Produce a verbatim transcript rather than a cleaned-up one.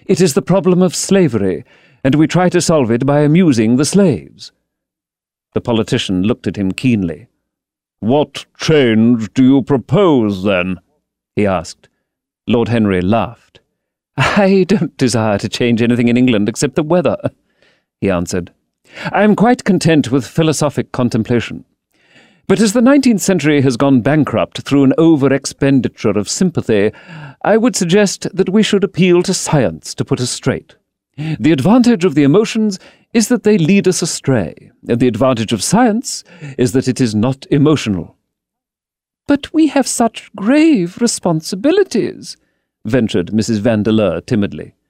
It is the problem of slavery, and we try to solve it by amusing the slaves." The politician looked at him keenly. "What change do you propose, then?" he asked. Lord Henry laughed. "I don't desire to change anything in England except the weather," he answered. "I am quite content with philosophic contemplation. But as the nineteenth century has gone bankrupt through an over-expenditure of sympathy, I would suggest that we should appeal to science to put us straight. The advantage of the emotions is that they lead us astray, and the advantage of science is that it is not emotional." "But we have such grave responsibilities," ventured Missus Vandeleur timidly.